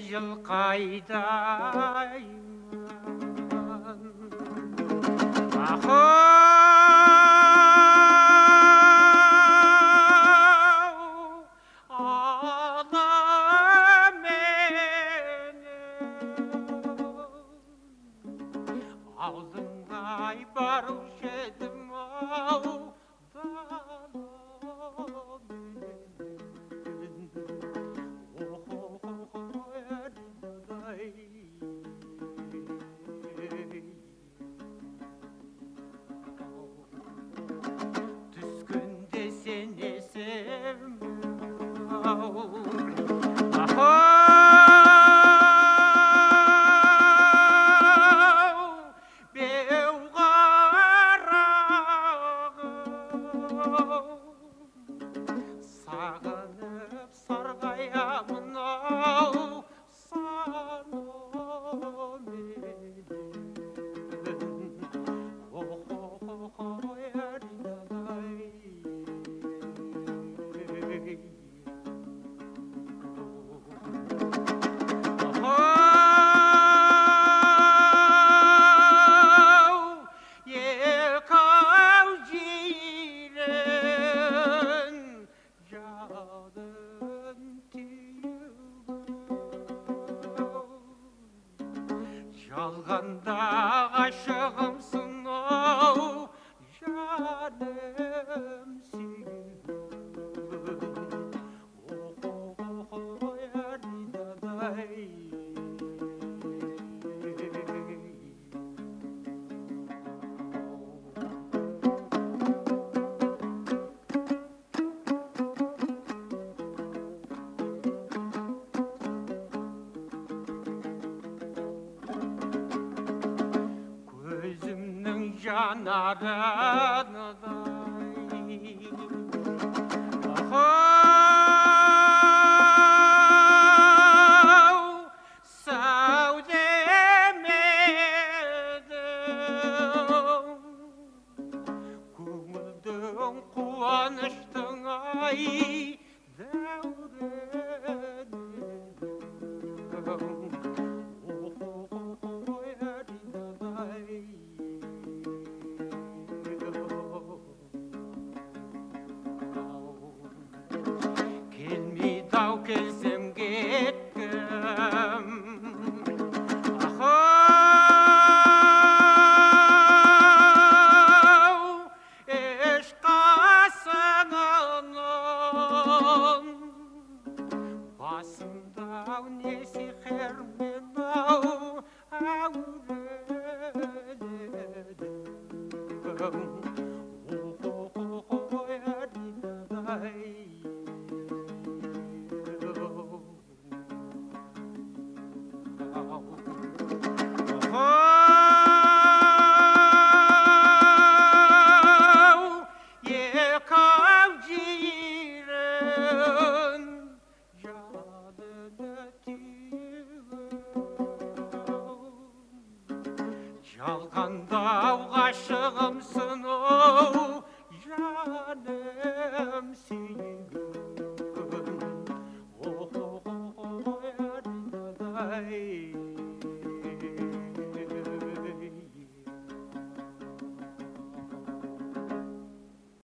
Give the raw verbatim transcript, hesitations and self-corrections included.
жылқайдаймын алдыңай барушы едім ау түскенде сен есем ау сағынып сарғаямын ау санаменен жалғанда ғашығымсың ау жаным сүйгім ой аридадай көзімнің жанарыдай сәулем едің көңілдің қуаныштың ай келмейді-ау келсем кеткім ахау еш қасыңнан басымда-ау не сиқырмен ау әурелендім жалғанда ғашығымсың ау жаным сүйгім ой аридадай